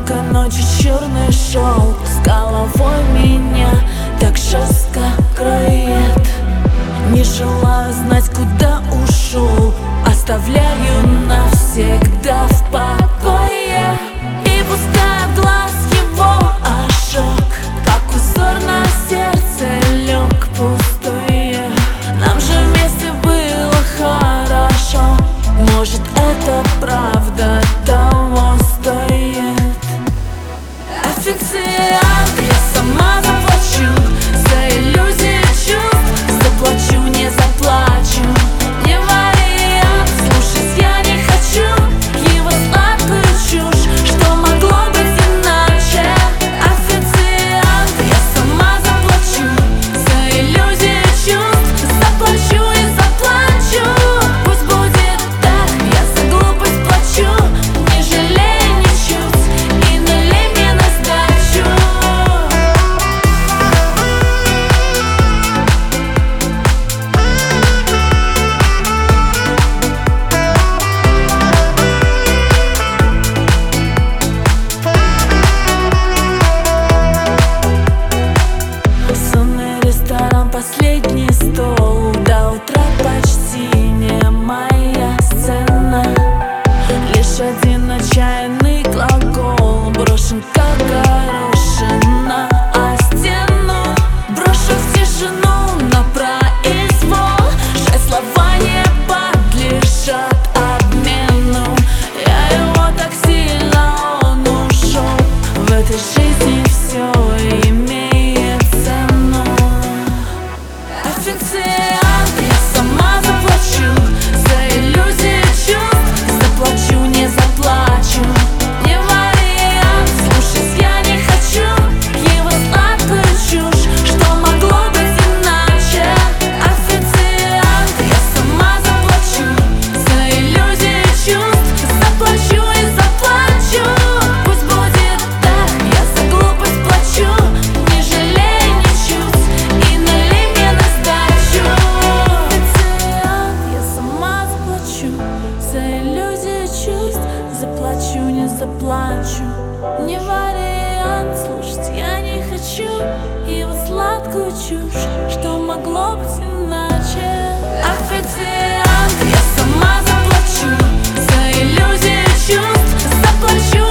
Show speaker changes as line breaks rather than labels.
Яркой ночи черный шелк с головой меня так жестко кроет. Не желаю знать, куда ушел, оставляю навсегда в покое. И пускай в глаз его ожог, как узор на сердце лег пустое. Нам же вместе было хорошо, может, это правда того стоит. Официант, я сама заплачу за иллюзии чувств, заплачу, не заплачу. Не вариант, слушать я не хочу его сладкую чушь, что могло быть иначе. Официант, я сама заплачу за иллюзии чувств, заплачу и заплачу. Пусть будет так, я за глупость плачу, не жалею ничуть и налей мне на сдачу. Сонный ресторан, последний стол, до утра почти не моя сцена. Лишь один отчаянный глагол брошен как горошина о стену. Брошу в тишину на произвол, жаль, слова не подлежат обмену. Я его так сильно, он ушел, в этой жизни все имеет цену. Официант, я сама заплачу за иллюзии чувств, заплачу, не заплачу. Не вариант, слушать я не хочу его сладкую чушь, что могло быть иначе. Официант, я сама заплачу за иллюзии чувств, заплачу и заплачу. Пусть будет так, я за глупость плачу, не жалею ничуть и налей мне на сдачу. Официант, я сама заплачу за иллюзии чувств, заплачу, не заплачу. Не вариант, слушать я не хочу его сладкую чушь, что могло быть иначе. Официант, я сама заплачу за иллюзии чувств, заплачу